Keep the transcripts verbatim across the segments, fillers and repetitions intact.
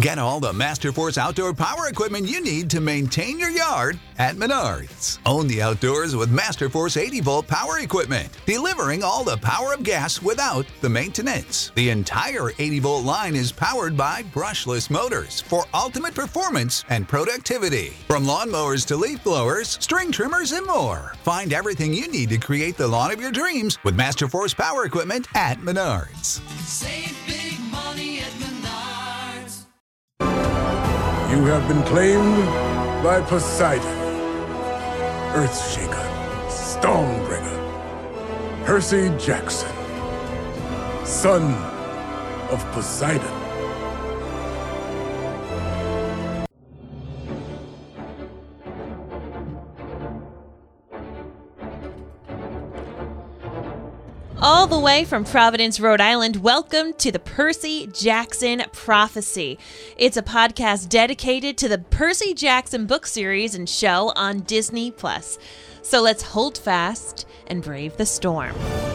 Get all the Masterforce outdoor power equipment you need to maintain your yard at Menards. Own the outdoors with Masterforce eighty volt power equipment, delivering all the power of gas without the maintenance. The entire eighty volt line is powered by brushless motors for ultimate performance and productivity. From lawnmowers to leaf blowers, string trimmers, and more. Find everything you need to create the lawn of your dreams with Masterforce power equipment at Menards. Save big money at Menards. You have been claimed by Poseidon, Earthshaker, Stonebringer, Percy Jackson, son of Poseidon. All the way from Providence, Rhode Island, welcome to the Percy Jackson Prophecy. It's a podcast dedicated to the Percy Jackson book series and show on Disney Plus. So let's hold fast and brave the storm.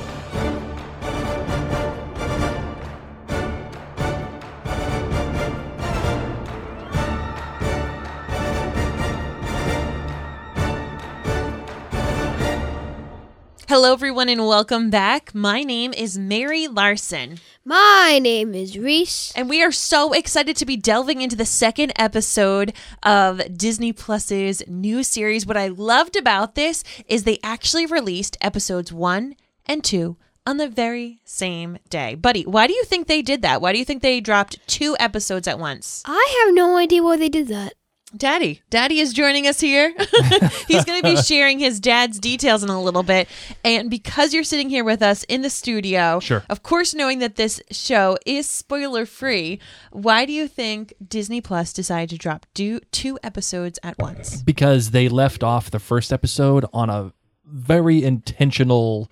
Hello, everyone, and welcome back. My name is Mary Larson. My name is Reese. And we are so excited to be delving into the second episode of Disney Plus's new series. What I loved about this is they actually released episodes one and two on the very same day. Buddy, why do you think they did that? Why do you think they dropped two episodes at once? I have no idea why they did that. Daddy. Daddy is joining us here. He's going to be sharing his dad's details in a little bit. And because you're sitting here with us in the studio, sure. Of course, knowing that this show is spoiler-free, why do you think Disney Plus decided to drop do, two episodes at once? Because they left off the first episode on a very intentional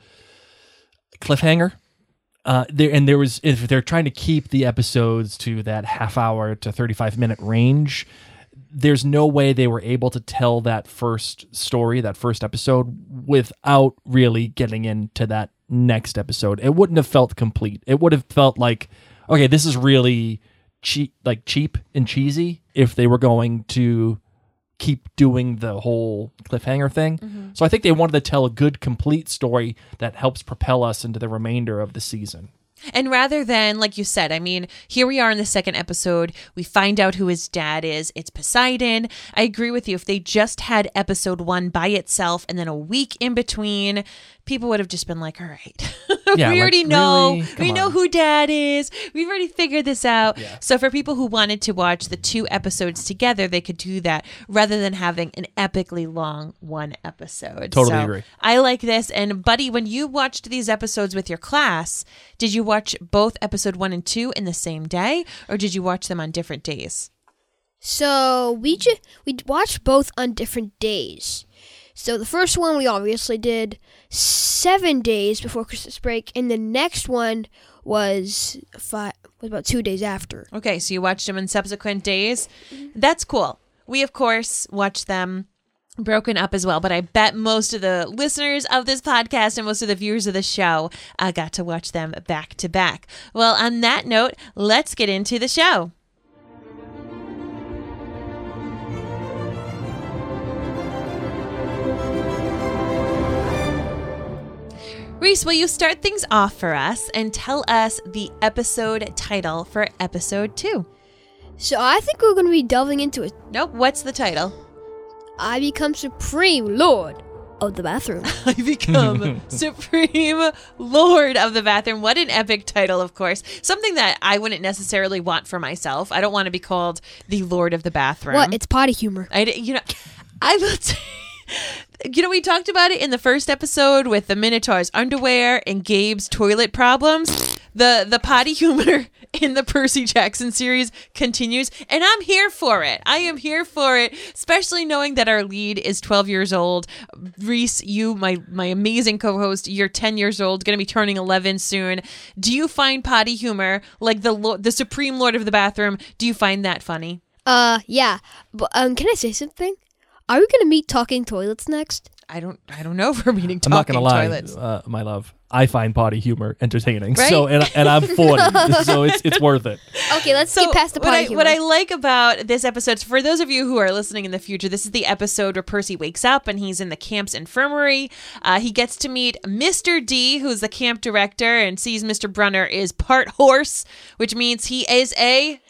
cliffhanger. Uh, there and there was, if they're trying to keep the episodes to that half hour to thirty-five minute range, there's no way they were able to tell that first story, that first episode, without really getting into that next episode. It wouldn't have felt complete. It would have felt like, okay, this is really cheap, like cheap and cheesy if they were going to keep doing the whole cliffhanger thing. Mm-hmm. So I think they wanted to tell a good, complete story that helps propel us into the remainder of the season. And rather than, like you said, I mean, here we are in the second episode. We find out who his dad is. It's Poseidon. I agree with you. If they just had episode one by itself and then a week in between, people would have just been like, all right, Yeah, we like, already know. really? Come We know on. who dad is. We've already figured this out. Yeah. So for people who wanted to watch the two episodes together, they could do that rather than having an epically long one episode. Totally So agree. I like this. And Buddy, when you watched these episodes with your class, did you watch both episode one and two in the same day, or did you watch them on different days? So we ju- we watched both on different days. So the first one we obviously did seven days before Christmas break, and the next one was five was about two days after. Okay, so you watched them in subsequent days. That's cool. We, of course, watched them broken up as well, but I bet most of the listeners of this podcast and most of the viewers of the show uh, got to watch them back to back. Well, on that note, let's get into the show. Reese, will you start things off for us and tell us the episode title for episode two? So I think we're going to be delving into it. Nope, what's the title? I become Supreme Lord of the Bathroom. I become Supreme Lord of the Bathroom. What an epic title, of course. Something that I wouldn't necessarily want for myself. I don't want to be called the Lord of the Bathroom. What? It's potty humor. I, you know, I will say, you know, we talked about it in the first episode with the Minotaur's underwear and Gabe's toilet problems. The the potty humor in the Percy Jackson series continues, and I'm here for it. I am here for it, especially knowing that our lead is twelve years old. Reese, you, my my amazing co-host, you're ten years old, going to be turning eleven soon. Do you find potty humor, like the lo- the Supreme Lord of the Bathroom, do you find that funny? Uh, yeah. But um, can I say something? Are we going to meet talking toilets next? I don't I don't know if we're meeting I'm talking not gonna lie, toilets. uh, my love. I find potty humor entertaining. Right? So and and I'm forty, so it's it's worth it. Okay, let's So get past the what potty I, humor. what I like about this episode, for those of you who are listening in the future, this is the episode where Percy wakes up and he's in the camp's infirmary. Uh, he gets to meet Mister D, who's the camp director, and sees Mister Brunner is part horse, which means he is a...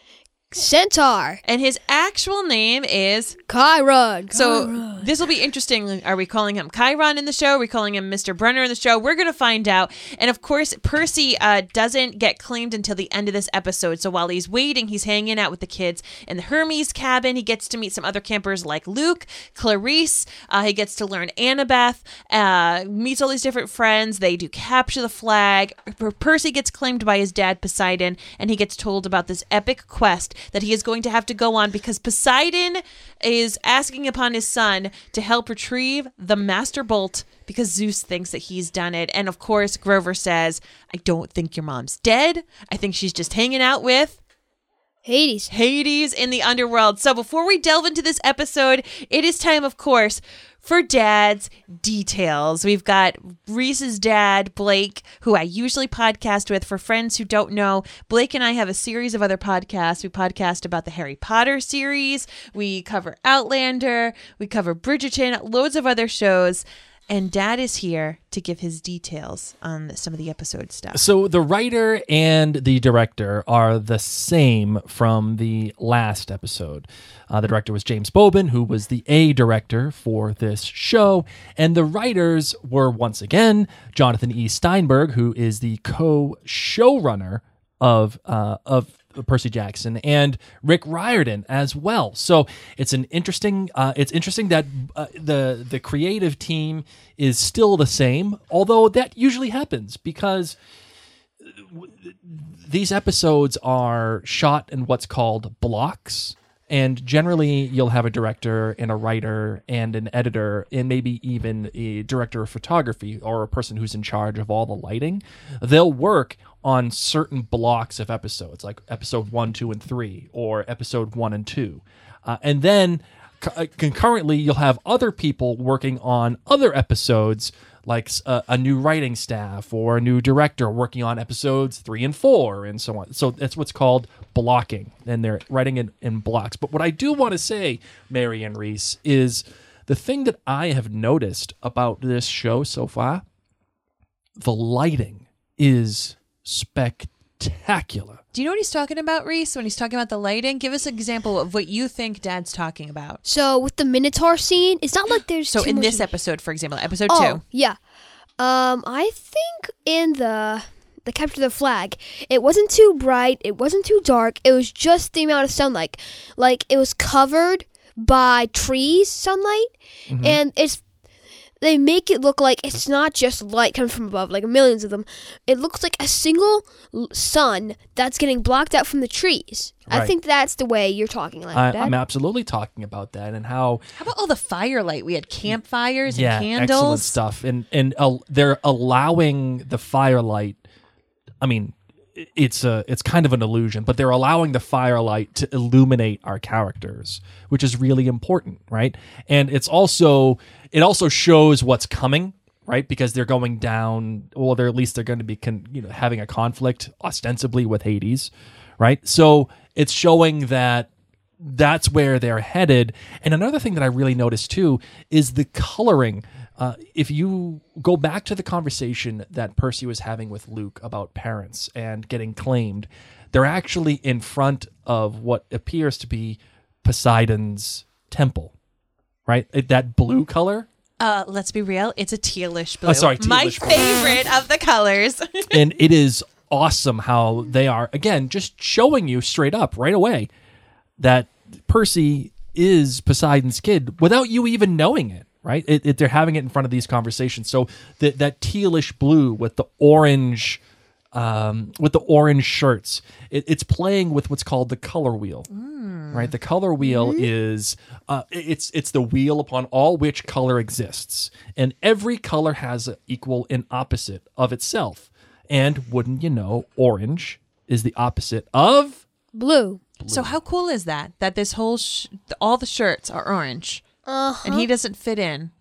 Centaur. And his actual name is... Chiron. So this will be interesting. Are we calling him Chiron in the show? Are we calling him Mister Brunner in the show? We're going to find out. And of course, Percy uh, doesn't get claimed until the end of this episode. So while he's waiting, he's hanging out with the kids in the Hermes cabin. He gets to meet some other campers like Luke, Clarice. Uh, he gets to learn Annabeth, uh, meets all these different friends. They do capture the flag. Per- Percy gets claimed by his dad, Poseidon, and he gets told about this epic quest that he is going to have to go on because Poseidon is asking upon his son to help retrieve the Master Bolt because Zeus thinks that he's done it. And of course, Grover says, I don't think your mom's dead. I think she's just hanging out with Hades. Hades in the underworld. So before we delve into this episode, it is time, of course, for Dad's details. We've got Reese's dad, Blake, who I usually podcast with. For friends who don't know, Blake and I have a series of other podcasts. We podcast about the Harry Potter series. We cover Outlander. We cover Bridgerton, loads of other shows. And Dad is here to give his details on some of the episode stuff. So the writer and the director are the same from the last episode. Uh, the director was James Bobin, who was the A director for this show. And the writers were, once again, Jonathan E. Steinberg, who is the co-showrunner of uh, of Percy Jackson, and Rick Riordan as well. So it's an interesting. Uh, it's interesting that uh, the the creative team is still the same, although that usually happens because these episodes are shot in what's called blocks. And generally, you'll have a director and a writer and an editor and maybe even a director of photography or a person who's in charge of all the lighting. They'll work on certain blocks of episodes, like episode one, two, and three, or episode one and two. Uh, and then co- concurrently, you'll have other people working on other episodes, like a, a new writing staff or a new director working on episodes three and four and so on. So that's what's called blocking, and they're writing in, in blocks. But what I do want to say, Mary and Reese, is the thing that I have noticed about this show so far, the lighting is spectacular. Do you know what he's talking about, Reese, when he's talking about the lighting? Give us an example of what you think Dad's talking about. So with the Minotaur scene, it's not like there's So too in much this episode, for example, episode oh, two. yeah. Um, I think in the the capture the flag, it wasn't too bright, it wasn't too dark. It was just the amount of sunlight. Like it was covered by trees, sunlight, Mm-hmm. and it's they make it look like it's not just light coming from above, like millions of them. It looks like a single l- sun that's getting blocked out from the trees. I Right. think that's the way you're talking like I, that. I'm absolutely talking about that and how How about all the firelight? We had campfires yeah, and candles. excellent stuff. And and uh, they're allowing the firelight. I mean, it's a it's kind of an illusion, but they're allowing the firelight to illuminate our characters, which is really important, right? And it's also it also shows what's coming, right? Because they're going down, or they're at least they're going to be con, you know having a conflict ostensibly with Hades, right? So it's showing that that's where they're headed. And another thing that I really noticed too is the coloring. Uh, if you go back to the conversation that Percy was having with Luke about parents and getting claimed, they're actually in front of what appears to be Poseidon's temple, right? It- That blue color. Uh, let's be real. It's a tealish blue. Oh, sorry, My tealish blue. favorite of the colors. And it is awesome how they are, again, just showing you straight up right away that Percy is Poseidon's kid without you even knowing it. Right, it, it, they're having it in front of these conversations. So that that tealish blue with the orange, um, with the orange shirts, it, it's playing with what's called the color wheel. Right, the color wheel is uh, it's it's the wheel upon all which color exists, and every color has an equal and opposite of itself. And wouldn't you know, orange is the opposite of Blue. So how cool is that? That this whole sh- all the shirts are orange, Uh-huh. and he doesn't fit in.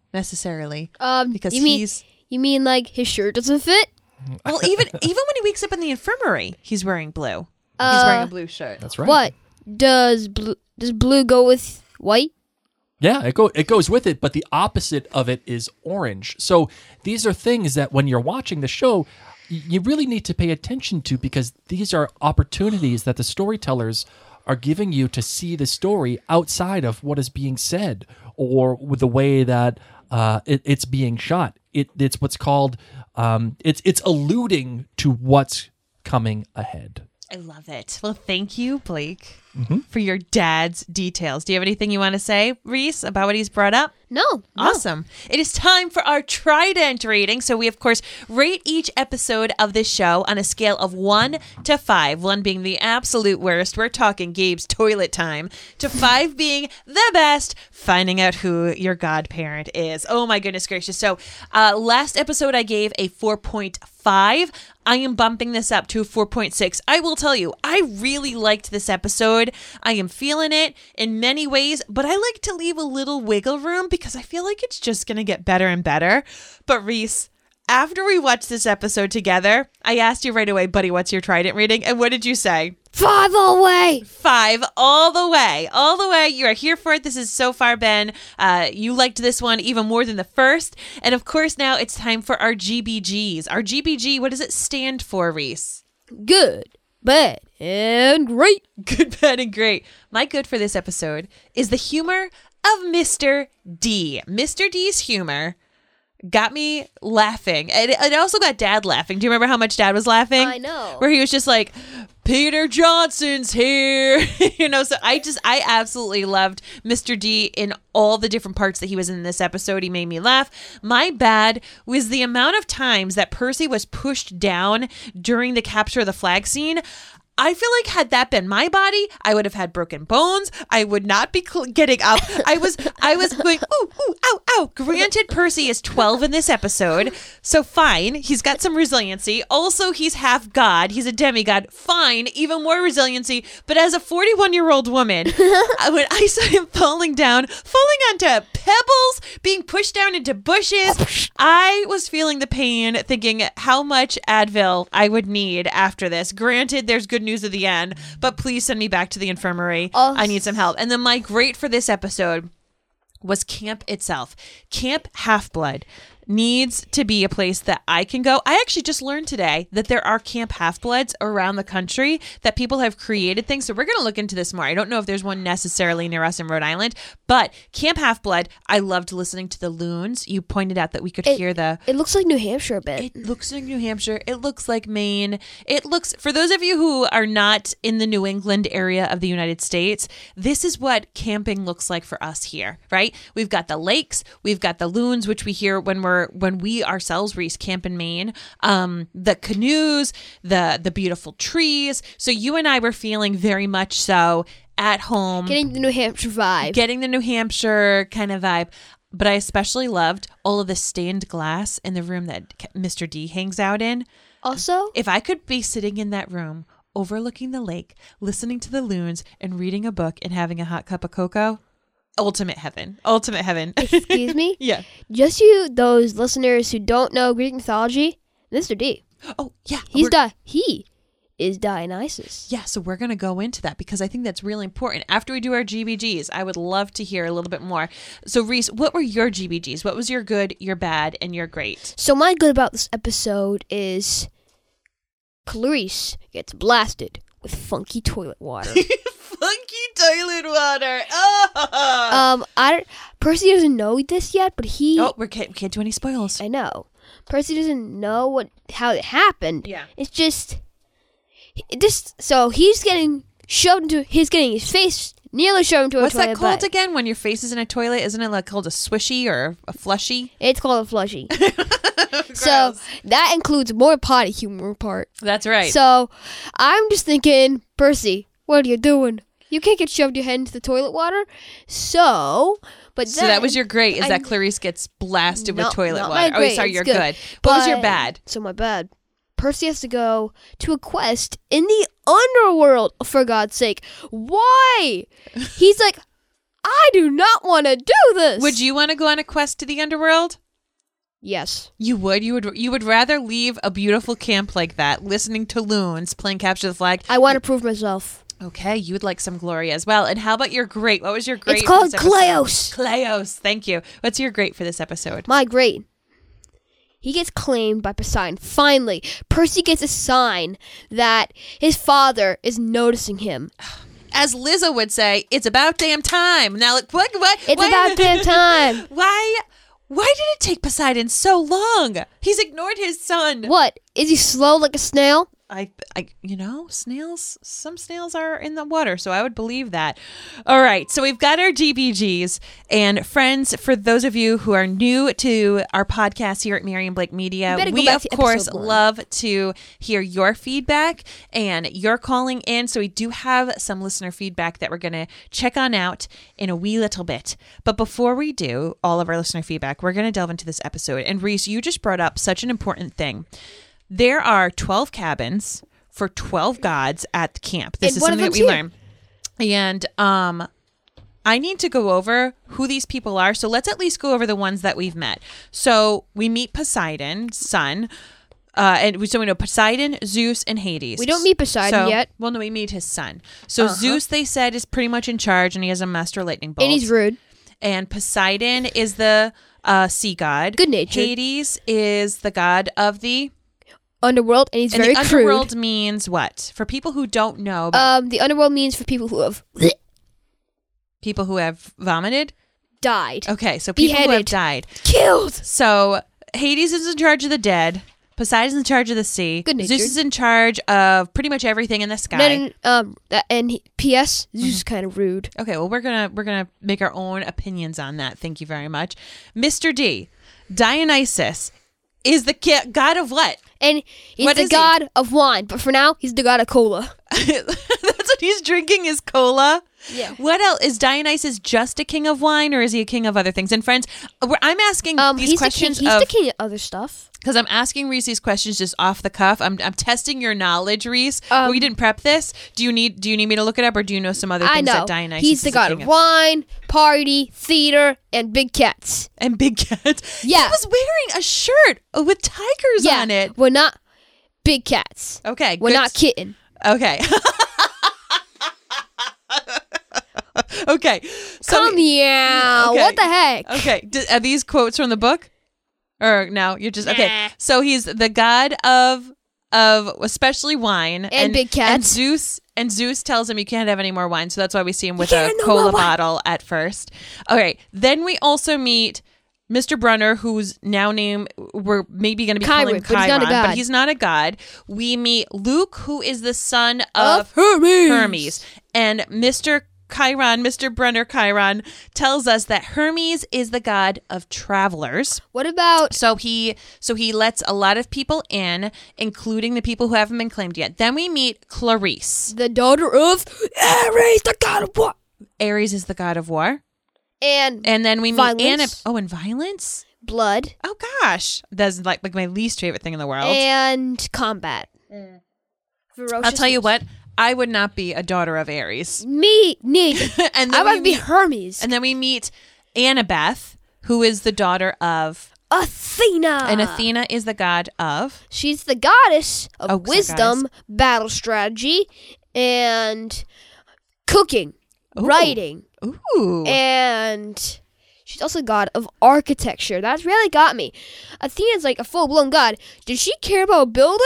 necessarily. Um, Because you mean he's- you mean like his shirt doesn't fit? Well, even even when he wakes up in the infirmary, he's wearing blue. he's Uh, wearing a blue shirt. That's right. What does blue does blue go with white? Yeah, it go it goes with it, but the opposite of it is orange. So these are things that when you're watching the show, y- you really need to pay attention to, because these are opportunities that the storytellers are giving you to see the story outside of what is being said or with the way that uh, it, it's being shot. It, it's what's called um, it's it's alluding to what's coming ahead. I love it. Well, thank you, Blake, for your dad's details. Do you have anything you want to say, Reese, about what he's brought up? No. no. Awesome. It is time for our Trident rating. So we, of course, rate each episode of this show on a scale of one to five, one being the absolute worst. We're talking Gabe's toilet time, to five being the best, finding out who your godparent is. Oh, my goodness gracious. So uh, last episode, I gave a four point five. I am bumping this up to a four point six. I will tell you, I really liked this episode. I am feeling it in many ways, but I like to leave a little wiggle room because I feel like it's just going to get better and better. But Reese, after we watched this episode together, I asked you right away, buddy, what's your Trident rating? And what did you say? Five all the way. Five all the way. All the way. You are here for it. This has so far been, uh, you liked this one even more than the first. And of course, now it's time for our G B Gs. Our G B G, what does it stand for, Reese? Good, bad, and great. Good, bad, and great. My good for this episode is the humor of Mister D. Mister D's humor got me laughing. And it, it also got Dad laughing. Do you remember how much Dad was laughing? I know. Where he was just like, Peter Johnson's here. You know, so I just, I absolutely loved Mister D in all the different parts that he was in this episode. He made me laugh. My bad was the amount of times that Percy was pushed down during the capture of the flag scene. I feel like had that been my body, I would have had broken bones. I would not be cl- getting up. I was I was going, ooh, ooh, ow, ow. Granted, Percy is twelve in this episode, so fine. He's got some resiliency. Also, he's half god. He's a demigod. Fine, even more resiliency. But as a forty-one-year-old woman, when I saw him falling down, falling onto pebbles, being pushed down into bushes, I was feeling the pain, thinking how much Advil I would need after this. Granted, there's good news at the end, but please send me back to the infirmary. Oh. I need some help. And then my great for this episode was camp itself. Camp Half-Blood needs to be a place that I can go. I actually just learned today that there are Camp Half-Bloods around the country that people have created things. So we're going to look into this more. I don't know if there's one necessarily near us in Rhode Island, but Camp Half-Blood, I loved listening to the loons. You pointed out that we could It- hear the... It looks like New Hampshire a bit. It looks like New Hampshire. It looks like Maine. It looks, for those of you who are not in the New England area of the United States, this is what camping looks like for us here, right? We've got the lakes, we've got the loons, which we hear when we're when we ourselves Reese camp in Maine. Um, the canoes, the the beautiful trees. So you and I were feeling very much so at home, Getting the New Hampshire vibe. getting the New Hampshire kind of vibe. But I especially loved all of the stained glass in the room that Mister D hangs out in. also, If I could be sitting in that room overlooking the lake, listening to the loons and reading a book and having a hot cup of cocoa, ultimate heaven. Ultimate heaven. excuse me, Yeah. just you, those listeners who don't know Greek mythology, Mister D, Oh, yeah. he's we're- Di- he is Dionysus. Yeah, so we're going to go into that because I think that's really important. After we do our G B Gs, I would love to hear a little bit more. So, Reese, what were your G B Gs? What was your good, your bad, and your great? So my good about this episode is Clarice gets blasted with funky toilet water. Funky toilet water. Oh, um, I don't, Percy doesn't know this yet, but he. oh we can't, we can't do any spoils. I know. Percy doesn't know what how it happened. Yeah. It's just this. So he's getting shoved into. He's getting his face nearly shoved into a What's toilet. that called but again when your face is in a toilet? Isn't it like called a swishy or a flushy? It's called a flushy. So that includes more potty humor part. That's right. So I'm just thinking, Percy, what are you doing? You can't get shoved your head into the toilet water. So, but So then, that was your great, is I- that Clarice gets blasted No, with toilet not my water. Oh, great, sorry, it's you're good. good. What was your But- bad? So my bad. Percy has to go to a quest in the underworld, for God's sake. Why? He's like, I do not want to do this. Would you want to go on a quest to the underworld? Yes. You would. You would. You would rather leave a beautiful camp like that, listening to loons playing capture the flag. I want to prove myself. Okay, you would like some glory as well. And how about your great? What was your great? It's called for this episode? Kleos. Kleos. Thank you. What's your great for this episode? My great. He gets claimed by Poseidon. Finally, Percy gets a sign that his father is noticing him. As Lizzo would say, it's about damn time. Now, like, what? What? It's why- about damn time. Why? Why did it take Poseidon so long? He's ignored his son. What? Is he slow like a snail? I, I, you know, snails, some snails are in the water, so I would believe that. All right, so we've got our D B Gs. And friends, for those of you who are new to our podcast here at Miriam Blake Media, You better go we, back of to course, episode one. love to hear your feedback and your calling in. So we do have some listener feedback that we're going to check on out in a wee little bit. But before we do all of our listener feedback, we're going to delve into this episode. And Reese, you just brought up such an important thing. There are twelve cabins for twelve gods at the camp. This And is one of something that we them's learn. And um, I need to go over who these people are. So let's at least go over the ones that we've met. So we meet Poseidon's son. Uh, and we, so we know Poseidon, Zeus, and Hades. We don't meet Poseidon So- yet. Well, no, we meet his son. So Uh-huh. Zeus, they said, is pretty much in charge, and he has a master lightning bolt. And he's rude. And Poseidon is the uh, sea god. Good-natured. Hades is the god of the... Underworld, and he's And very the crude. underworld means what? For people who don't know, about Um, the underworld means for people who have people who have vomited. died, Okay, so people who have Beheaded. died. killed. So Hades is in charge of the dead. Poseidon's in charge of the sea. Good-natured. Zeus is in charge of pretty much everything in the sky. And then, um, that- and he, P S Zeus Mm-hmm. is kind of rude. Okay, well we're gonna we're gonna make our own opinions on that. Thank you very much, Mister D. Dionysus is the ki- god of what? And he's What the is he? god of wine, but for now, he's the god of cola. That's what he's drinking is cola. Yeah. What else? Is Dionysus just a king of wine, or is he a king of other things? And friends, we're- I'm asking Um, these he's the king. questions He's of the king of other stuff. because I'm asking Reese these questions just off the cuff. I'm I'm testing your knowledge, Reese. Um, we didn't prep this. Do you need Do you need me to look it up, or do you know some other I things know. that Dionysus He's the is a god king of wine, party, theater, and big cats. and big cats? Yeah. He was wearing a shirt with tigers Yeah, on it. we're not big cats. Okay, We're good. not kitten. Okay. Okay. So Come meow. okay. What the heck? Okay. D- are these quotes from the book? Or no, you're just okay. Nah. So he's the god of of especially wine and, big cats. And Zeus and Zeus tells him you can't have any more wine, so that's why we see him with can't a have no cola more wine. bottle at first. Okay. Then we also meet Mister Brunner, who's now named, we're maybe going to be calling Chiron, but he's not a Chiron, god. but he's not a god. We meet Luke, who is the son of, Of Hermes. Hermes. And Mister Chiron, Mister Brunner Chiron, tells us that Hermes is the god of travelers. What about So he so he lets a lot of people in, including the people who haven't been claimed yet. Then we meet Clarice. the daughter of Ares, the god of war? Ares is the god of war. And, And then we meet Violence. Anna. Oh, and violence? blood Oh gosh. That's like, like my least favorite thing in the world. and combat. I'll tell you what, I would not be a daughter of Ares. Me neither. and I then we would be meet, Hermes. and then we meet Annabeth, who is the daughter of Athena. and Athena is the god of She's the goddess of Oh, sorry, wisdom, battle strategy, and cooking, Ooh. writing, Ooh. and she's also god of architecture. That's really got me. Athena's like a full blown god. Did she care about building?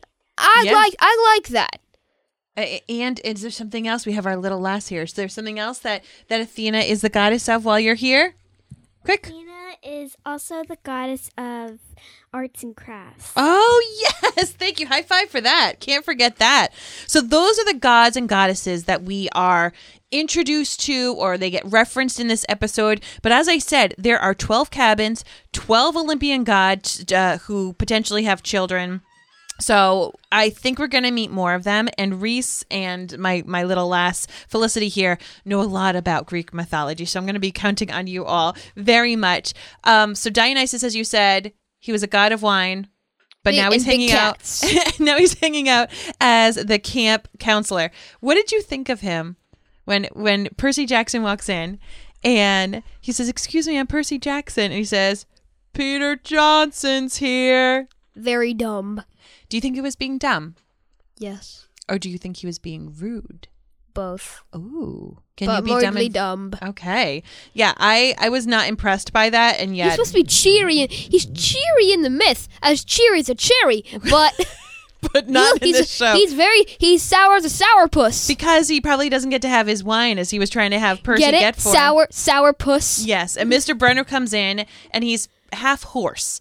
I Yeah. like I like that. A- And is there something else? We have our little lass here. Is there something else that, that Athena is the goddess of while you're here? Quick. Athena is also the goddess of arts and crafts. Oh, yes. Thank you. High five for that. Can't forget that. So those are the gods and goddesses that we are introduced to, or they get referenced in this episode. But as I said, there are twelve cabins, twelve Olympian gods uh, who potentially have children. So I think we're going to meet more of them. And Reese and my, my little lass, Felicity here, know a lot about Greek mythology. So I'm going to be counting on you all very much. Um, so Dionysus, as you said, he was a god of wine. But Big- now he's and big hanging out. cats. Now he's hanging out as the camp counselor. What did you think of him when when Percy Jackson walks in And he says, "Excuse me, I'm Percy Jackson." And he says, "Peter Johnson's here." Very dumb. Do you think he was being dumb? Yes. Or do you think he was being rude? Both. Ooh. Can but you be dumb? mostly and- dumb. Okay. Yeah, I, I was not impressed by that, and He's yet... supposed to be cheery. And, he's cheery in the myth, as cheery as a cherry. But but not look, in he's, this show. he's very, he's sour as a sourpuss. Because he probably doesn't get to have his wine as he was trying to have Percy Get it? get for him. Sour, sourpuss. Yes, and Mister Brenner comes in, and he's half horse.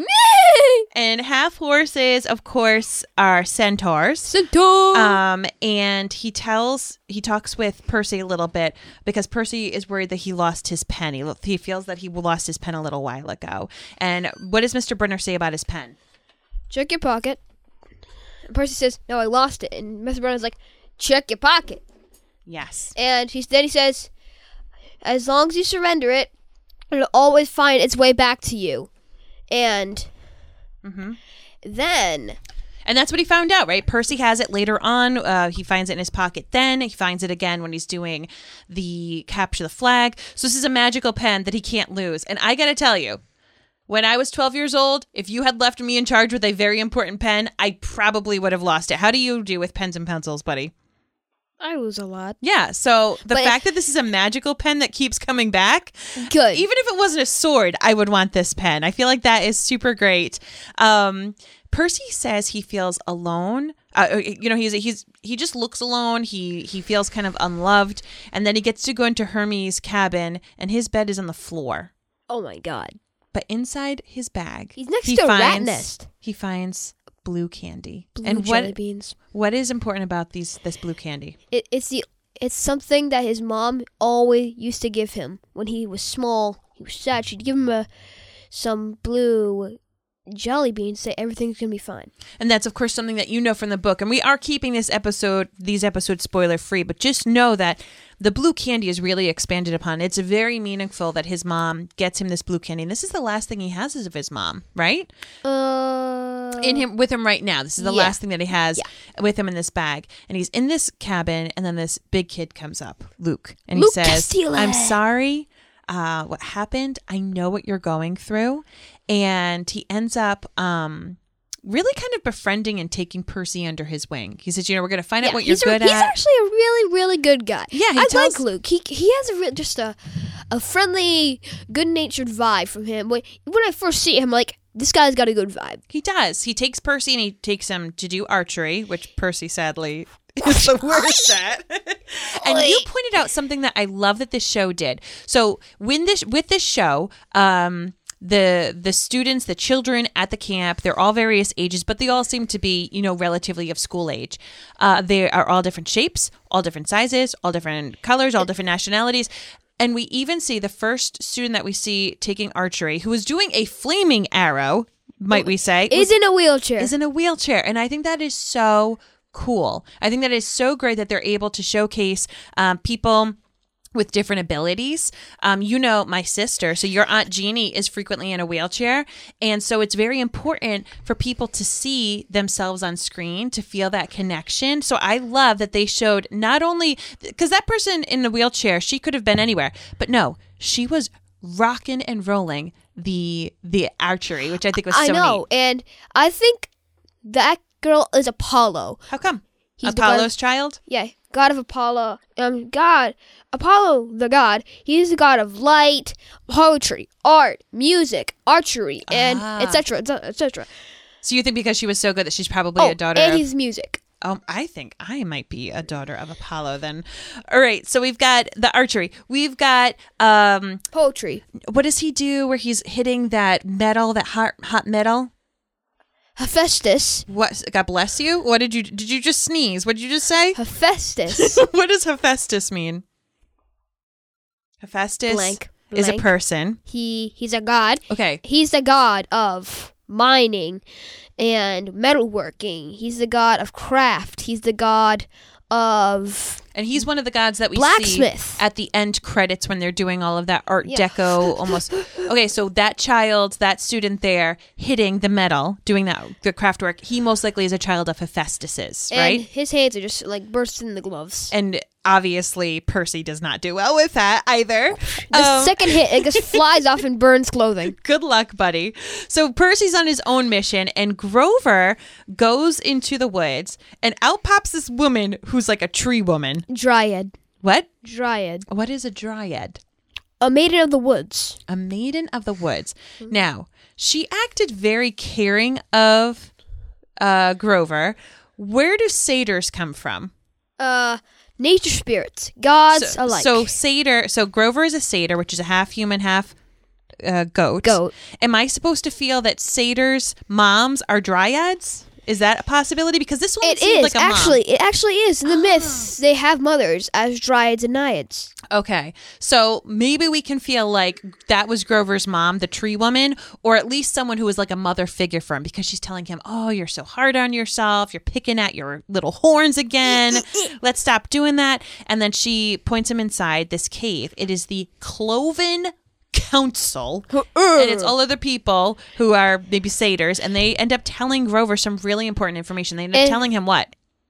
And half horses, of course, are centaurs. Centaur. Um, and he tells, he talks with Percy a little bit because Percy is worried that he lost his pen. He, he feels that he lost his pen a little while ago. And what does Mister Brenner say about his pen? Check your pocket. And Percy says, "No, I lost it." And Mister Brenner's like, "Check your pocket." Yes. And he's, then he says, "As long as you surrender it, it'll always find its way back to you." And Mm-hmm. then And that's what he found out, right? Percy has it later on. Uh, he finds it in his pocket then. He finds it again when he's doing the capture the flag. So this is a magical pen that he can't lose. And I got to tell you, when I was twelve years old, if you had left me in charge with a very important pen, I probably would have lost it. How do you do with pens and pencils, buddy? I lose a lot. Yeah, so the But- fact that this is a magical pen that keeps coming back, Good. even if it wasn't a sword, I would want this pen. I feel like that is super great. Um, Percy says he feels alone. Uh, you know, he's he's he just looks alone. He he feels kind of unloved, and then he gets to go into Hermes' cabin, and his bed is on the floor. Oh my god. But inside his bag, He's next he to a rat finds, nest. He finds blue candy. Blue and jelly what beans. what is important about these this blue candy? It, it's the it's something that his mom always used to give him when he was small. He was sad. She'd give him a some blue jelly beans. Say everything's gonna be fine. And that's, of course, something that you know from the book. And we are keeping this episode, these episodes spoiler free, but just know that the blue candy is really expanded upon. It's very meaningful that his mom gets him this blue candy. And this is the last thing he has is of his mom, right? Uh, In him with him right now. This is the yeah. last thing that he has Yeah. with him in this bag. And he's in this cabin, and then this big kid comes up, Luke, and Luke he says, Castile. "I'm sorry. Uh, what happened? I know what you're going through." And he ends up um, really kind of befriending and taking Percy under his wing. He says, "You know, we're going to find out yeah, what you're he's a- good he's at." actually a really, really good guy. Yeah, he I tells- like Luke. He he has a real, just a a friendly, good-natured vibe from him. When when I first see him, like this guy's got a good vibe. He does. He takes Percy and he takes him to do archery, which Percy sadly is the worst at. And you pointed out something that I love that this show did. So when this with this show, um, the the students, the children at the camp, they're all various ages, but they all seem to be, you know, relatively of school age. Uh, they are all different shapes, all different sizes, all different colors, all different nationalities. And we even see the first student that we see taking archery, who is doing a flaming arrow, might we say, Is in a wheelchair. is in a wheelchair. And I think that is so cool. I think that is so great that they're able to showcase um, people with different abilities. Um, you know, my sister, so your Aunt Jeannie is frequently in a wheelchair. And so it's very important for people to see themselves on screen, to feel that connection. So I love that they showed not only, because that person in the wheelchair, she could have been anywhere, but no, she was rocking and rolling the the archery, which I think was so I know, neat. and I think that girl is Apollo. How come? He's the god Apollo's of- child? Yeah, god of Apollo. Um, God, Apollo, the god. He is the god of light, poetry, art, music, archery, and Ah. et cetera, et cetera. So you think because she was so good that she's probably Oh, a daughter and of... his music. Um, I think I might be a daughter of Apollo then. All right, so we've got the archery. We've got, um, Poetry. what does he do where he's hitting that metal, that hot hot metal? Hephaestus. What? God bless you. What did you, did you just sneeze? What did you just say? Hephaestus. What does Hephaestus mean? Hephaestus Blank, is a blank. person. he he's a god. Okay. He's the god of mining and metalworking. He's the god of craft. He's the god of And he's one of the gods that we Blacksmith. see at the end credits when they're doing all of that Art Yeah. Deco almost. Okay, so that child, that student there hitting the metal, doing that the craft work, he most likely is a child of Hephaestus's, and right? his hands are just like bursting the gloves. And obviously Percy does not do well with that either. The Um, second hit, it just flies off and burns clothing. Good luck, buddy. So Percy's on his own mission, and Grover goes into the woods, and out pops this woman who's like a tree woman. Dryad. What? Dryad. What is a dryad? A maiden of the woods. A maiden of the woods. Now, she acted very caring of uh, Grover. Where do satyrs come from? Uh, nature spirits. Gods so, alike. So satyr. So Grover is a satyr, which is a half human, half uh, goat. Goat. Am I supposed to feel that satyrs' moms are dryads? Is that a possibility? Because this one It seems is like a actually. mom. It actually is in the myths. They have mothers as dryads and naiads. Okay, so maybe we can feel like that was Grover's mom, the tree woman, or at least someone who was like a mother figure for him, because she's telling him, "Oh, you're so hard on yourself. You're picking at your little horns again. Let's stop doing that." And then she points him inside this cave. It is the Cloven Council, and it's all other people who are maybe satyrs, and they end up telling Grover some really important information. They end up And- telling him what?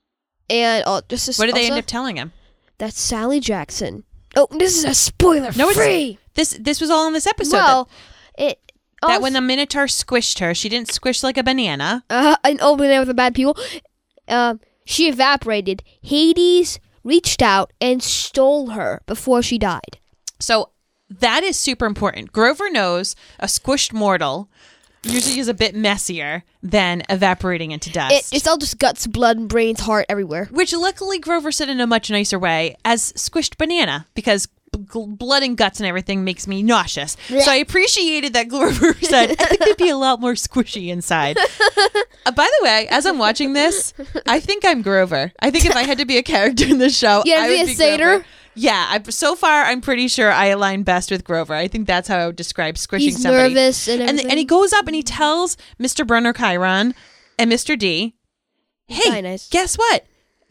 And uh, just a, What do they also, end up telling him? That's Sally Jackson. Oh, this is a spoiler No, it's free. this. This was all in this episode. Well, it. that, that also- when the Minotaur squished her, she didn't squish like a banana. uh, an old banana with the bad people. Uh, she evaporated. Hades reached out and stole her before she died. So that is super important. Grover knows a squished mortal usually is a bit messier than evaporating into dust. It, it's all just guts, blood, and brains, heart everywhere. Which luckily Grover said in a much nicer way as squished banana, because b- gl- blood and guts and everything makes me nauseous. So I appreciated that Grover said, I think they'd be a lot more squishy inside. Uh, by the way, as I'm watching this, I think I'm Grover. I think if I had to be a character in this show, You had I to be would a be satyr? Grover. Yeah, I, so far I'm pretty sure I align best with Grover. I think that's how I would describe squishing He's somebody. nervous and and, everything. and he goes up and he tells Mister Brunner Chiron and Mister D, hey, Very nice. guess what?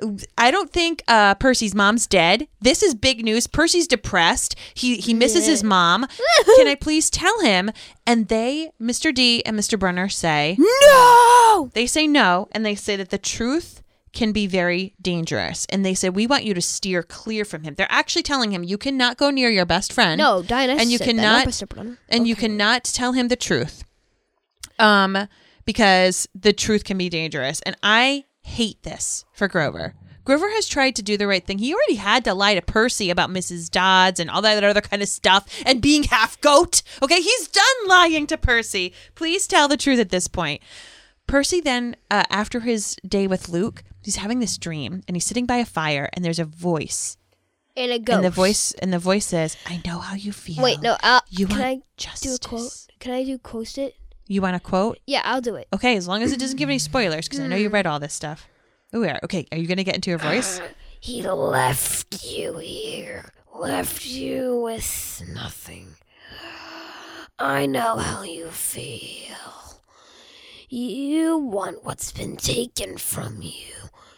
I don't think uh, Percy's mom's dead. This is big news. Percy's depressed. He he misses his mom. Can I please tell him? And they, Mister D and Mister Brunner, say No! they say no, and they say that the truth can be very dangerous. And they say, we want you to steer clear from him. They're actually telling him, you cannot go near your best friend. No, Dionysus And you said that, not cannot, Mister Brunner. and you Okay. cannot tell him the truth. Um, because the truth can be dangerous. And I hate this for Grover. Grover has tried to do the right thing. He already had to lie to Percy about Missus Dodds and all that other kind of stuff and being half goat. Okay, he's done lying to Percy. Please tell the truth at this point. Percy then, uh, after his day with Luke, he's having this dream and he's sitting by a fire and there's a voice. And a ghost. And the voice and the voice says, I know how you feel. Wait, no. Uh, You can want I justice. do a quote? Can I do quote it? You want a quote? Yeah, I'll do it. Okay, as long as it doesn't give any spoilers, because I know you read all this stuff. Ooh, yeah. Okay, are you going to get into your voice? He left you here. Left you with nothing. I know how you feel. You want what's been taken from you.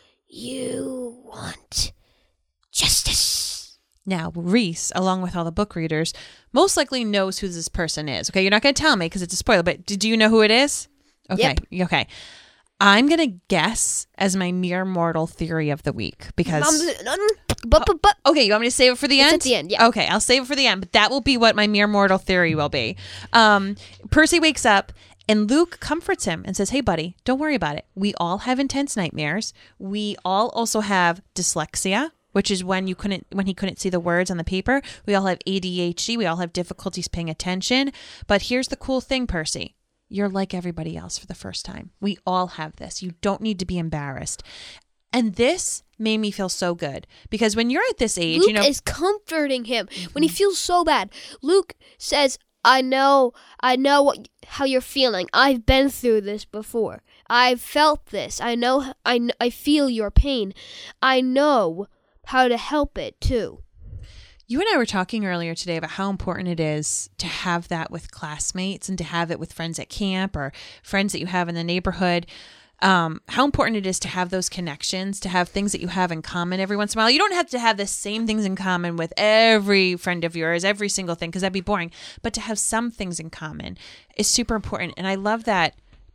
You want justice. Now, Reese, along with all the book readers, most likely knows who this person is. Okay, you're not going to tell me because it's a spoiler, but do you know who it is? Okay, okay. I'm going to guess as my mere mortal theory of the week because... But, but, but, Okay, you want me to save it for the It's end? at the end, yeah. Okay, I'll save it for the end, but that will be what my mere mortal theory will be. Um, Percy wakes up and Luke comforts him and says, hey, buddy, don't worry about it. We all have intense nightmares. We all also have dyslexia, which is when you couldn't, when he couldn't see the words on the paper. We all have A D H D. We all have difficulties paying attention. But here's the cool thing, Percy. You're like everybody else for the first time. We all have this. You don't need to be embarrassed. And this made me feel so good because when you're at this age, Luke you know, is comforting him when he feels so bad. Luke says, I know, I know what, how you're feeling. I've been through this before. I've felt this. I know, I, kn- I feel your pain. I know how to help it too. you and I were talking earlier today about how important it is to have that with classmates and to have it with friends at camp or friends that you have in the neighborhood. Um, how important it is to have those connections, to have things that you have in common every once in a while. You don't have to have the same things in common with every friend of yours, every single thing, because that'd be boring. But to have some things in common is super important. And I love that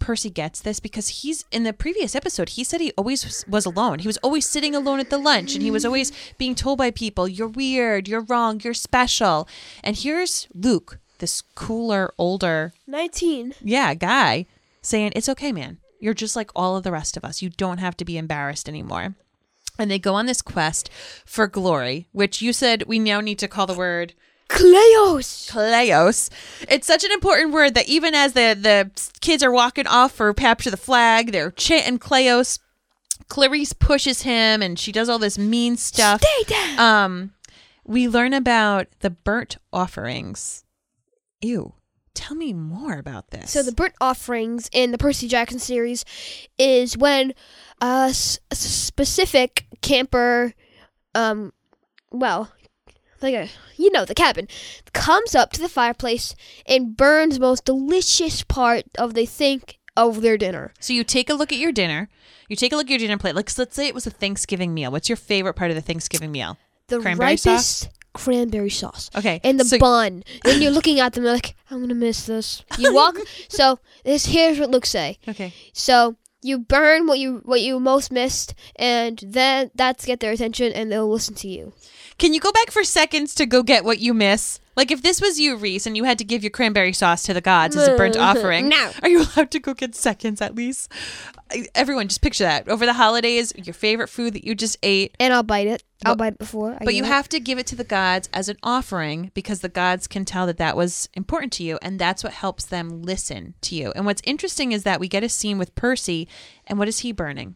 Percy gets this because he's in the previous episode, he said he always was, was alone. He was always sitting alone at the lunch and he was always being told by people, you're weird, you're wrong, you're special. And here's Luke, this cooler, older, nineteen. yeah, guy saying, it's okay, man. You're just like all of the rest of us. You don't have to be embarrassed anymore. And they go on this quest for glory, which you said we now need to call the word Kleos. Kleos. It's such an important word that even as the, the kids are walking off for capture the flag, they're chanting Kleos. Clarice pushes him and she does all this mean stuff. Stay down. Um, we learn about the burnt offerings. Ew. Tell me more about this. So the burnt offerings in the Percy Jackson series is when a, s- a specific camper, um, well, like a, you know, the cabin, comes up to the fireplace and burns the most delicious part of they think of their dinner. So you take a look at your dinner. You take a look at your dinner plate. Like, let's say it was a Thanksgiving meal. What's your favorite part of the Thanksgiving meal? The Cranberry ripest sauce? cranberry sauce. Okay. And the so- bun. And you're looking at them like, I'm going to miss this. You walk. So this here's what Luke say. Okay. So you burn what you what you most missed, and then that's get their attention, and they'll listen to you. Can you go back for seconds to go get what you miss? Like if this was you, Reese, and you had to give your cranberry sauce to the gods as a burnt offering, No. are you allowed to go get seconds at least? I- Everyone, just picture that. Over the holidays, your favorite food that you just ate, And I'll bite it. I'll But- bite it before. I but you get it. have to give it to the gods as an offering because the gods can tell that that was important to you, and that's what helps them listen to you. And what's interesting is that we get a scene with Percy, and what is he burning?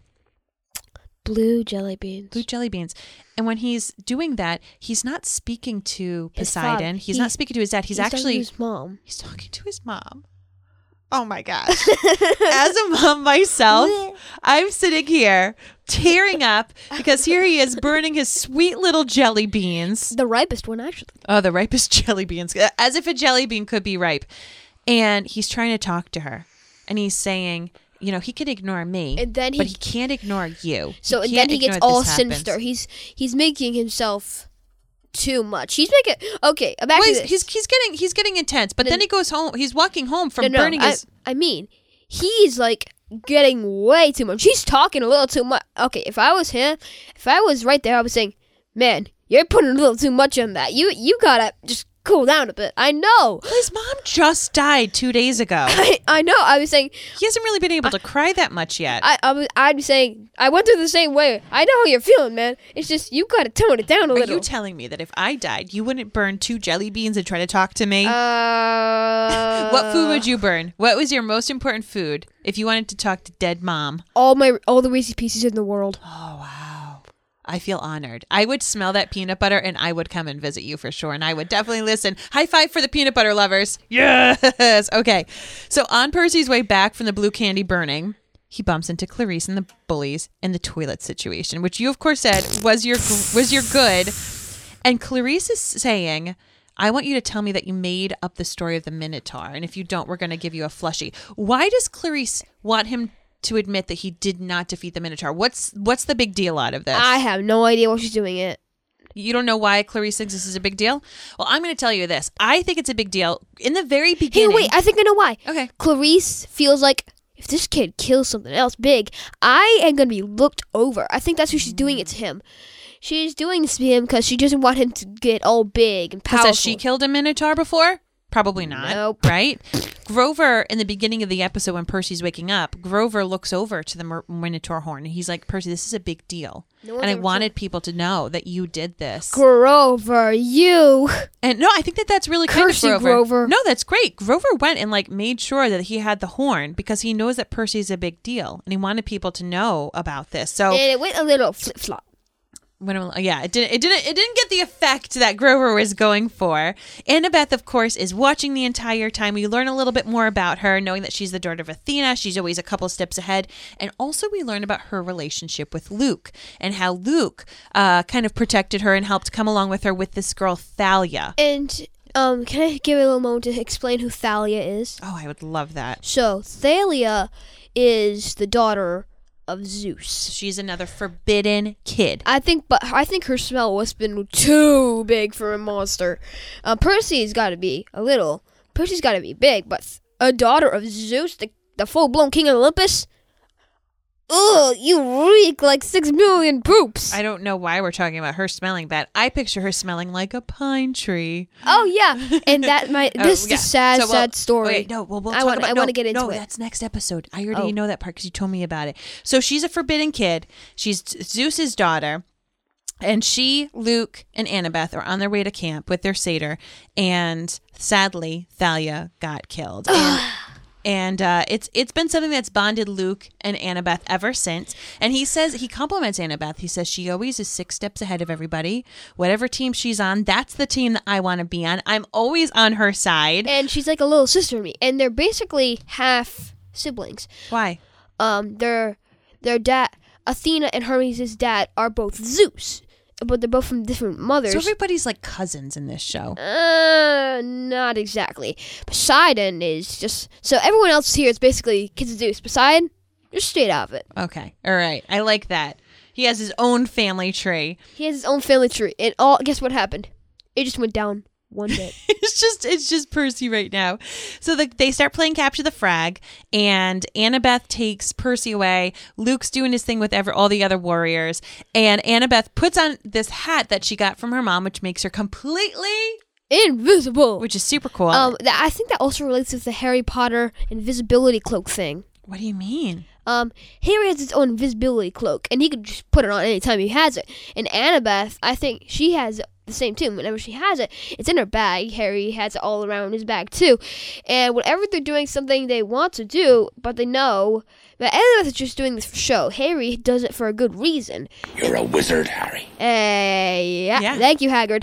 blue jelly beans. Blue jelly beans. And when he's doing that, he's not speaking to His Poseidon. father. He's He- not speaking to his dad. He's, talking to actually his mom. he's talking to his mom. Oh my gosh. As a mom myself, I'm sitting here tearing up because here he is burning his sweet little jelly beans. The ripest one, actually. Oh, the ripest jelly beans. As if a jelly bean could be ripe. And he's trying to talk to her. And he's saying, you know, he can ignore me, And then he- but he can't ignore you. So and can't then he gets ignore all this happens. sinister. He's he's making himself too much. He's making okay. Back Well, to he's, this. he's he's getting he's getting intense, but then, Then- he goes home. He's walking home from no, no, burning I, his. I mean, he's like getting way too much. He's talking a little too much. Okay, if I was him, if I was right there, I was saying, "Man, you're putting a little too much on that. You you gotta just cool down a bit." I know. His mom just died two days ago. I, I know. I was saying, He hasn't really been able to cry that much yet. I, I was, I'd be saying, I went through the same way. I know how you're feeling, man. It's just you gotta tone it down a Are little. you telling me that if I died, you wouldn't burn two jelly beans and try to talk to me? uh, what food would you burn? What was your most important food if you wanted to talk to dead mom? all my all the Reese's Pieces in the world. Oh, wow. I feel honored. I would smell that peanut butter and I would come and visit you for sure. And I would definitely listen. High five for the peanut butter lovers. Yes. Okay. So on Percy's way back from the blue candy burning, he bumps into Clarice and the bullies in the toilet situation, which you of course said was your was your good. And Clarice is saying, I want you to tell me that you made up the story of the Minotaur. And if you don't, we're going to give you a plushie. Why does Clarice want him to admit that he did not defeat the Minotaur? What's what's the big deal out of this? I have no idea what she's doing it. You don't know why Clarice thinks this is a big deal? Well, I'm going to tell you this. I think it's a big deal. In the very Hey, beginning. wait, I think I know why. Okay. Clarice feels like if this kid kills something else big, I am going to be looked over. I think that's why she's doing it to him. She's doing this to him because she doesn't want him to get all big and Because powerful. has she killed a Minotaur before? Probably not. Nope. Right? Grover, in the beginning of the episode when Percy's waking up, Grover looks over to the Mer- Minotaur horn. And he's like, Percy, this is a big deal. No one's and I ever wanted people to know that you did this. Grover, you. And no, I think that that's really kind Curse of you, Grover. Grover. No, that's great. Grover went and like made sure that he had the horn because he knows that Percy's a big deal and he wanted people to know about this. So And it went a little flip flop. when I'm, yeah, it didn't, it didn't, it didn't get the effect that Grover was going for. Annabeth, of course, is watching the entire time. We learn a little bit more about her, knowing that she's the daughter of Athena. She's always a couple steps ahead. And also we learn about her relationship with Luke and how Luke uh, kind of protected her and helped come along with her with this girl, Thalia. And um, can I give a little moment to explain who Thalia is? Oh, I would love that. So, Thalia is the daughter of Zeus. She's another forbidden kid. I think, but I think her smell was been too big for a monster. Uh, Percy's got to be a little. Percy's got to be big, but a daughter of Zeus, the the full-blown king of Olympus. Ugh, you reek like six million poops. I don't know why we're talking about her smelling bad. I picture her smelling like a pine tree. Oh yeah, and that might Oh, this is yeah. a sad, So, well, sad story. Wait, no, well, we'll I talk wanna- about, I no, wanna get into no, it. that's next episode. I already Oh. know that part because you told me about it. So she's a forbidden kid. She's Zeus's daughter. And she, Luke, and Annabeth are on their way to camp with their satyr, and sadly, Thalia got killed. And, and uh, it's it's been something that's bonded Luke and Annabeth ever since. And he says he compliments Annabeth. He says she always is six steps ahead of everybody. Whatever team she's on, that's the team that I want to be on. I'm always on her side. And she's like a little sister to me, and they're basically half siblings. Why? Um, their their dad, Athena and Hermes' dad, are both Zeus, but they're both from different mothers. So everybody's like cousins in this show. Uh, not exactly. Poseidon is just so everyone else here is basically kids of Zeus. Poseidon, just stayed out of it. Okay. All right. I like that. He has his own family tree. He has his own family tree, and all guess what happened? It just went down one bit. It's just it's just Percy right now. So the, they start playing Capture the Frag, and Annabeth takes Percy away. Luke's doing his thing with ever, all the other warriors, and Annabeth puts on this hat that she got from her mom, which makes her completely Invisible. which is super cool. Um, that, I think that also relates with the Harry Potter invisibility cloak thing. What do you mean? Um, Harry has his own invisibility cloak, and he could just put it on anytime he has it. And Annabeth, I think she has the same too. Whenever she has it, it's in her bag. Harry has it all around his bag too. And whenever they're doing something they want to do, but they know that Annabeth is just doing this for show, Harry does it for a good reason. You're a wizard, Harry. Uh, yeah, Yeah. thank you, Hagrid.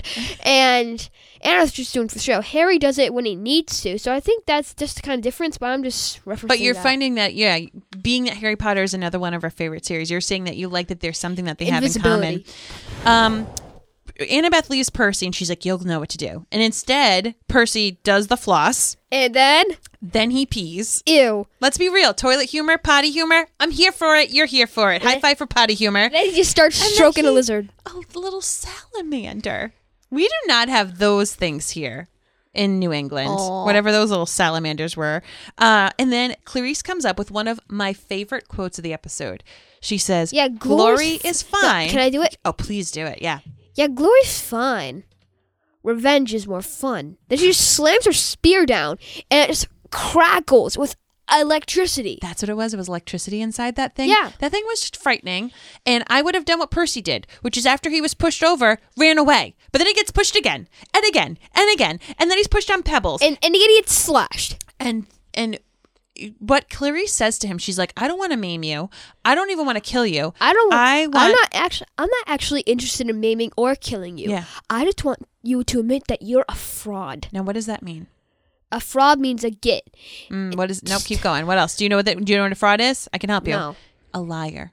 And Annabeth's just doing it for show. Harry does it when he needs to. So I think that's just the kind of difference, but I'm just referencing But you're that. finding that, yeah, being that Harry Potter is another one of our favorite series, you're saying that you like that there's something that they have in common. Invisibility. Um, Annabeth leaves Percy, and she's like, you'll know what to do. And instead, Percy does the floss. And then, Then he pees. ew. Let's be real. Toilet humor, potty humor. I'm here for it. You're here for it. High five for potty humor. Then he just starts And then stroking a he- lizard. Oh, the little salamander. We do not have those things here in New England, Aw. whatever those little salamanders were. Uh, and then Clarice comes up with one of my favorite quotes of the episode. She says, Yeah, glory glory's is f- fine. Can I do it? Oh, please do it. Yeah. Yeah, glory's fine. Revenge is more fun. Then she just slams her spear down, and it just crackles with electricity. That's what it was. It was electricity inside that thing. Yeah. That thing was just frightening. And I would have done what Percy did, which is after he was pushed over, ran away. But then he gets pushed again and again and again. And then he's pushed on pebbles. And and he gets slashed. And and what Clarice says to him, she's like, I don't want to maim you. I don't even want to kill you. I don't. I want. I'm not actually. I'm not actually interested in maiming or killing you. Yeah. I just want you to admit that you're a fraud. Now, what does that mean? A fraud means a git. Mm, what is? Nope. Keep going. What else? Do you know what? The, do you know what a fraud is? I can help you. No. A liar.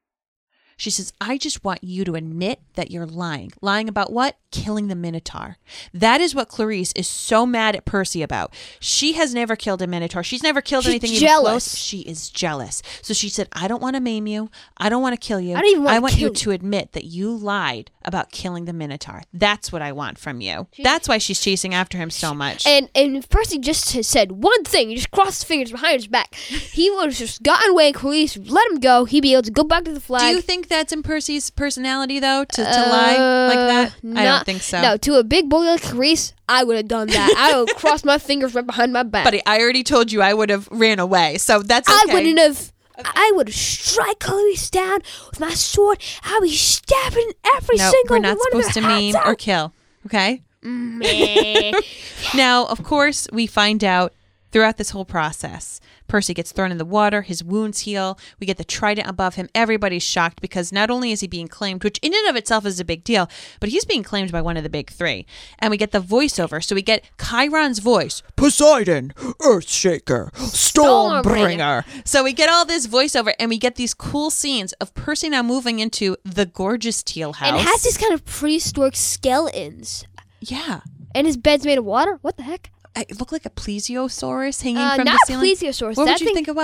She says, I just want you to admit that you're lying. Lying about what? Killing the Minotaur. That is what Clarice is so mad at Percy about. She has never killed a Minotaur. She's never killed She's anything even jealous. close. She is jealous. So she said, I don't want to maim you. I don't want to kill you. I don't even wanna I want you kill you." to admit that you lied about killing the Minotaur. That's what I want from you. That's why she's chasing after him so much. And and if Percy just has said one thing, he just crossed his fingers behind his back, he would have just gotten away. Police let him go. He'd be able to go back to the Do flag. you think that's in Percy's personality, though, to, to lie like that? Uh, I not- don't think so. No, to a big bully like Clarice, I would have done that. I would have crossed my fingers right behind my back. Buddy, I already told you I would have ran away, so that's okay. I wouldn't have. I would have struck Clarice down with my sword. I'd be stabbing every No, single we're not one of supposed to their maim heads or out. kill, okay? Meh. Now, of course, we find out throughout this whole process, Percy gets thrown in the water, his wounds heal, we get the trident above him, everybody's shocked because not only is he being claimed, which in and of itself is a big deal, but he's being claimed by one of the big three. And we get the voiceover, so we get Chiron's voice, Poseidon, Earthshaker, Stormbringer. So we get all this voiceover, and we get these cool scenes of Percy now moving into the gorgeous teal house. And it has these kind of prehistoric skeletons. Yeah. And his bed's made of water? What the heck? It looked like a plesiosaurus hanging Uh, from not the ceiling. plesiosaurus. What That would you thing- think it was?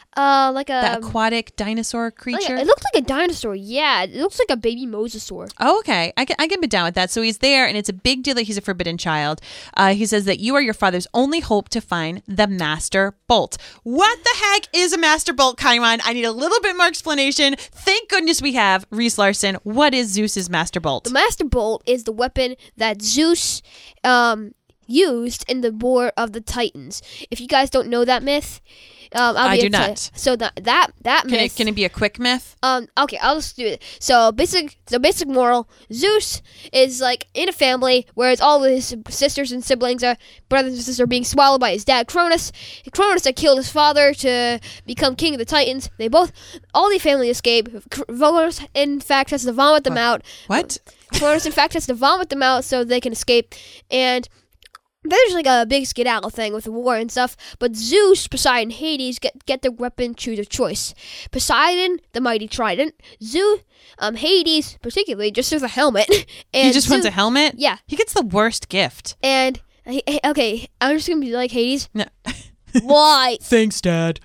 Uh, like a The aquatic dinosaur like creature. a- it looked like a dinosaur. Yeah, it looks like a baby mosasaur. Oh, okay. I can, I can be down with that. So he's there, and it's a big deal that he's a forbidden child. Uh, he says that you are your father's only hope to find the Master Bolt. What the heck is a Master Bolt, Kaiman? I need a little bit more explanation. Thank goodness we have Reese Larson. What is Zeus's Master Bolt? The Master Bolt is the weapon that Zeus um used in the War of the Titans. If you guys don't know that myth, um, I'll I be do able to- not. So that that that Can myth. it, can it be a quick myth? Um. Okay, I'll just do it. So basic. So basic moral: Zeus is like in a family, whereas all of his sisters and siblings are brothers and sisters are being swallowed by his dad Cronus. Cronus had killed his father to become king of the Titans. They both, all the family escape. Cronus, in fact, has to vomit them out. What? Cronus, in fact, has to vomit them out so they can escape. And there's like a big skedaddle thing with the war and stuff, but Zeus, Poseidon, Hades get get their weapon choose of choice. Poseidon, the mighty trident. Zeus, um, Hades, particularly, just has a helmet. And He just Zeus, wants a helmet? Yeah. He gets the worst gift. And uh, okay, I'm just gonna be like Hades. No. Why? Thanks, Dad.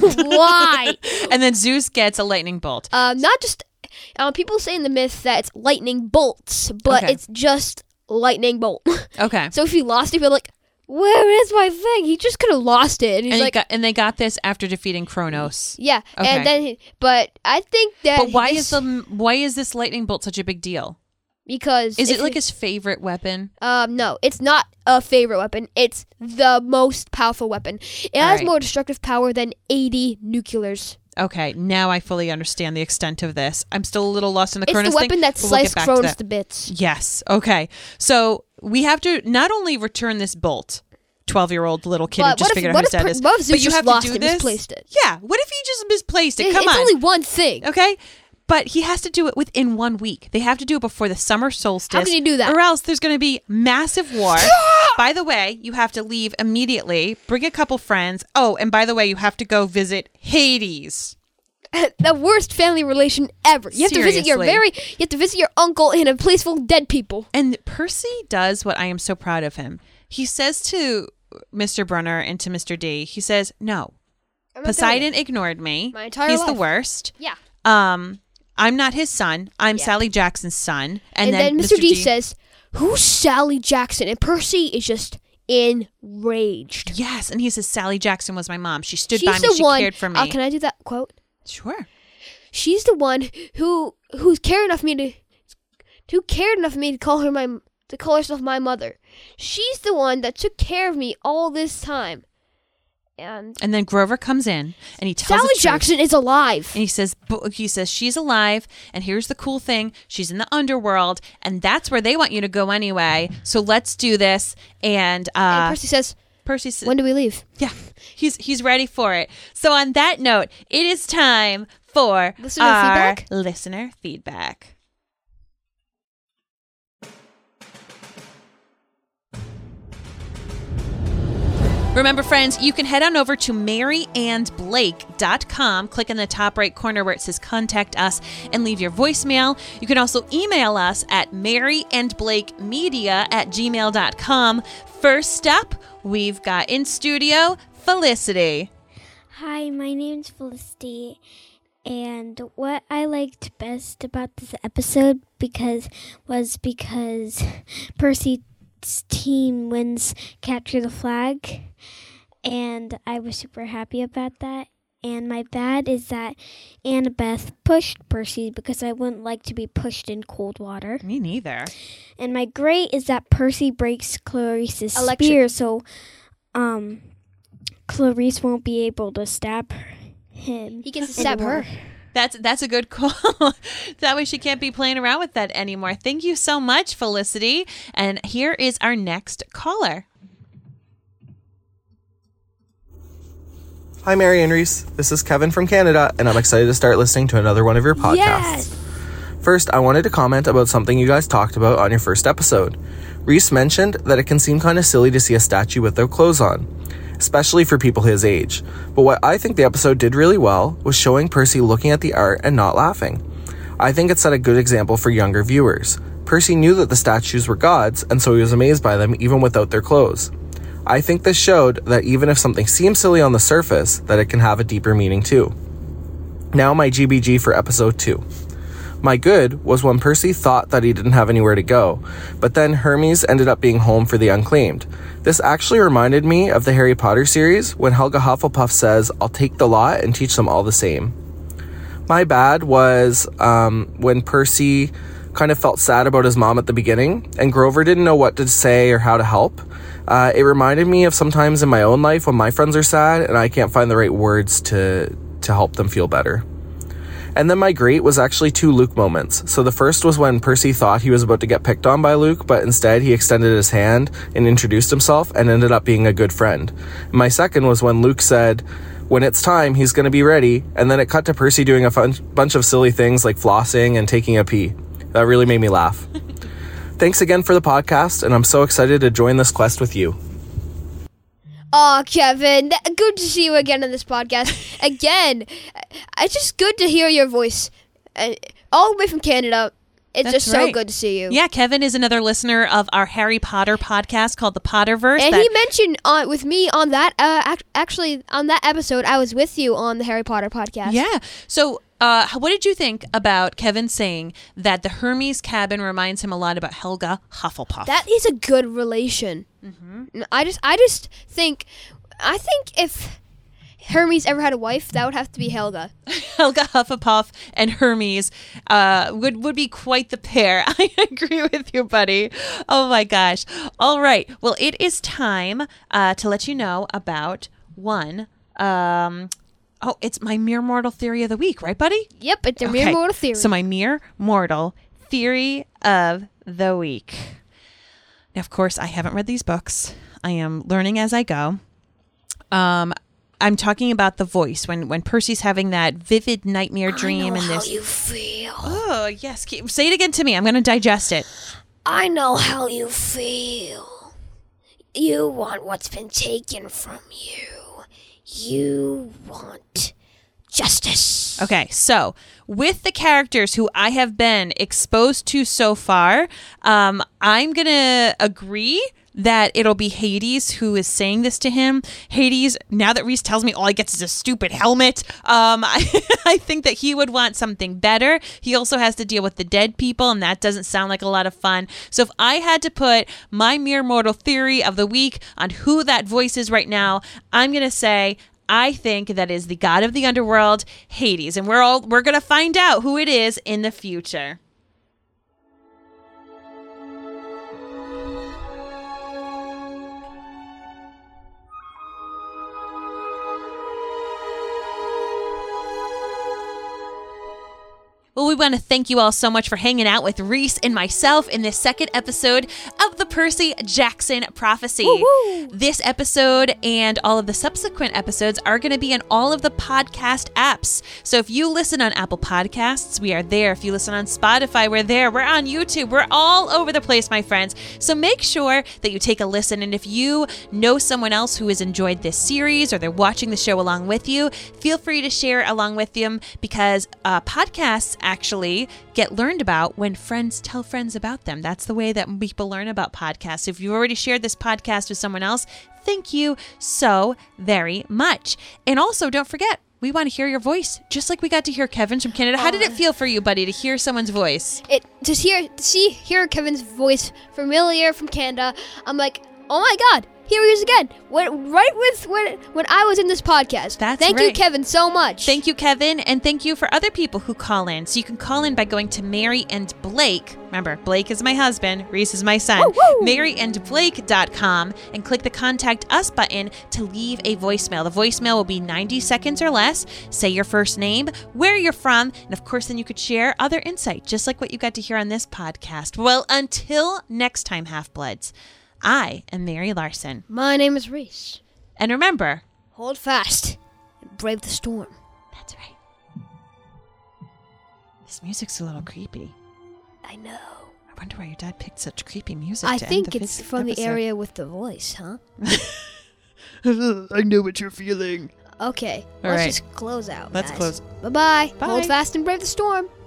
Why? And then Zeus gets a lightning bolt. Um, not just um, people say in the myth that it's lightning bolts, but Okay. it's just lightning bolt. Okay. So if he lost it, you're like, where is my thing? He just could have lost it. And he's and, he like, got, and they got this after defeating Kronos. yeah. Okay. And then, he, but I think that. But why this- is the why is this lightning bolt such a big deal? Because Is if it like you- his favorite weapon? Um, no, it's not a favorite weapon. It's the most powerful weapon. It has Alright. more destructive power than eighty nuclears. Okay, now I fully understand the extent of this. I'm still a little lost in the It's Cronus the weapon thing, that but we'll get sliced back to Cronus that. to bits. Yes. Okay. So we have to not only return this bolt, twelve-year-old little kid who But just what if- figured out what who if said per- this, what if Zeus but you just have lost to do it, this. misplaced it? Yeah. What if he just misplaced it? It- Come it's on. only one thing. Okay. But he has to do it within one week. They have to do it before the summer solstice. How can you do that? Or else there's going to be massive war. By the way, you have to leave immediately. Bring a couple friends. Oh, and by the way, you have to go visit Hades. The worst family relation ever. You have to visit your Seriously. very. You have to visit your uncle in a place full of dead people. And Percy does what I am so proud of him. He says to Mister Brunner and to Mister D, he says, no, I'm not doing Poseidon it. ignored me. My entire He's the life. worst. Yeah. Um, I'm not his son. I'm Yeah. Sally Jackson's son. And, And, then, Mister D, says, "Who's Sally Jackson?" And Percy is just enraged. yes. And he says, Sally Jackson was my mom. She stood She's by me. the She one. cared for me. Uh, can I do that quote? Sure. She's the one who who's cared enough for me to who cared enough for me to call her my to call herself my mother. She's the one that took care of me all this time. And And then Grover comes in and he tells Sally the truth. Jackson is alive. And he says, bu- he says, she's alive. And here's the cool thing. She's in the underworld. And that's where they want you to go anyway. So let's do this. And, uh, and Percy says, Percy says, "When do we leave?" yeah, he's, he's ready for it. So on that note, it is time for Listener our feedback? listener feedback. Remember, friends, you can head on over to mary and blake dot com, click in the top right corner where it says Contact Us, and leave your voicemail. You can also email us at maryandblakemedia at gmail dot com. First up, we've got in studio Felicity. Hi, my name's Felicity, and what I liked best about this episode because was because Percy's team wins Capture the Flag, and I was super happy about that. And my bad is that Annabeth pushed Percy because I wouldn't like to be pushed in cold water. Me neither. And my great is that Percy breaks Clarice's Electric. spear, so um, Clarice won't be able to stab him. He gets to stab her. anymore. That's that's a good call. That way she can't be playing around with that anymore. Thank you so much, Felicity. And here is our next caller. Hi, Mary and Reese. This is Kevin from Canada, and I'm excited to start listening to another one of your podcasts. Yes. First, I wanted to comment about something you guys talked about on your first episode. Reese mentioned that it can seem kind of silly to see a statue without clothes on, especially for people his age. But what I think the episode did really well was showing Percy looking at the art and not laughing. I think it set a good example for younger viewers. Percy knew that the statues were gods, and so he was amazed by them even without their clothes. I think this showed that even if something seems silly on the surface, that it can have a deeper meaning too. Now my G B G for episode two. My good was when Percy thought that he didn't have anywhere to go, but then Hermes ended up being home for the unclaimed. This actually reminded me of the Harry Potter series when Helga Hufflepuff says, "I'll take the lot and teach them all the same." My bad was um, when Percy kind of felt sad about his mom at the beginning, and Grover didn't know what to say or how to help. Uh, it reminded me of sometimes in my own life when my friends are sad and I can't find the right words to, to help them feel better. And then my great was actually two Luke moments. So the first was when Percy thought he was about to get picked on by Luke, but instead he extended his hand and introduced himself and ended up being a good friend. And my second was when Luke said, when it's time, he's going to be ready, and then it cut to Percy doing a fun- bunch of silly things like flossing and taking a pee. That really made me laugh. Thanks again for the podcast, and I'm so excited to join this quest with you. Aw, Kevin, th- good to see you again on this podcast. Again, it's just good to hear your voice. Uh, all the way from Canada. It's That's just right. so good to see you. Yeah, Kevin is another listener of our Harry Potter podcast called The Potterverse. And that- he mentioned uh, with me on that, uh, act- actually, on that episode, I was with you on the Harry Potter podcast. Yeah. So uh, what did you think about Kevin saying that the Hermes cabin reminds him a lot about Helga Hufflepuff? That is a good relation. Mm-hmm. I just, I just think, I think if Hermes ever had a wife, that would have to be Helga. Helga Hufflepuff and Hermes uh, would, would be quite the pair. I agree with you, buddy. Oh, my gosh. All right. Well, it is time uh, to let you know about one. Um, oh, it's my Mere Mortal Theory of the Week, right, buddy? Yep, it's a Mere Okay. Mortal Theory. So my Mere Mortal Theory of the Week. Now, of course, I haven't read these books. I am learning as I go. Um, I'm talking about the voice when when Percy's having that vivid nightmare dream I know and how this. you feel. Oh yes, keep, say it again to me. I'm going to digest it. I know how you feel. You want what's been taken from you. You want justice. Okay, so with the characters who I have been exposed to so far, um, I'm going to agree that it'll be Hades who is saying this to him. Hades, now that Reese tells me all he gets is a stupid helmet, um, I, I think that he would want something better. He also has to deal with the dead people, and that doesn't sound like a lot of fun. So if I had to put my Mere Mortal Theory of the Week on who that voice is right now, I'm going to say I think that is the god of the underworld, Hades, and we're all we're going to find out who it is in the future. Well, we want to thank you all so much for hanging out with Reese and myself in this second episode of the Percy Jackson Prophecy. Woo-hoo. This episode and all of the subsequent episodes are going to be in all of the podcast apps. So if you listen on Apple Podcasts, we are there. If you listen on Spotify, we're there. We're on YouTube. We're all over the place, my friends. So make sure that you take a listen. And if you know someone else who has enjoyed this series or they're watching the show along with you, feel free to share it along with them because uh, podcasts actually get learned about when friends tell friends about them. That's the way that people learn about podcasts. If you've already shared this podcast with someone else, thank you so very much. And also, don't forget, we want to hear your voice, just like we got to hear Kevin's from Canada. How did it feel for you, buddy, to hear someone's voice? It to hear to see hear Kevin's voice familiar from Canada. I'm like, oh my God, here he is again. When, right with when when I was in this podcast. That's Thank you, right. Kevin, so much. Thank you, Kevin, and thank you for other people who call in. So you can call in by going to Mary and Blake. Remember, Blake is my husband, Reese is my son. Woo, woo. mary and blake dot com and click the Contact Us button to leave a voicemail. The voicemail will be ninety seconds or less. Say your first name, where you're from, and of course then you could share other insight, just like what you got to hear on this podcast. Well, until next time, Half-Bloods, I am Mary Larson. My name is Reese. And remember, Hold fast and brave the storm. that's right. This music's a little creepy. I know. I wonder why your dad picked such creepy music I to think end the it's vis- from the episode. area with the voice, huh? I know what you're feeling. Okay, All let's right. just close out. Let's guys. close. Bye-bye. Bye. Hold fast and brave the storm.